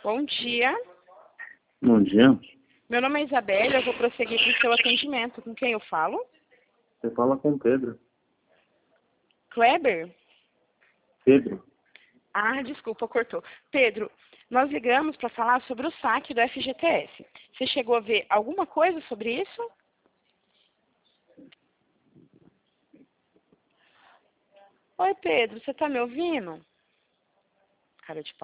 Bom dia. Bom dia. Meu nome é Isabela, eu vou prosseguir com o seu atendimento. Com quem eu falo? Você fala com Pedro. Kleber? Pedro. Ah, desculpa, cortou. Pedro, nós ligamos para falar sobre o saque do FGTS. Você chegou a ver alguma coisa sobre isso? Oi, Pedro, você está me ouvindo? Cara de pau.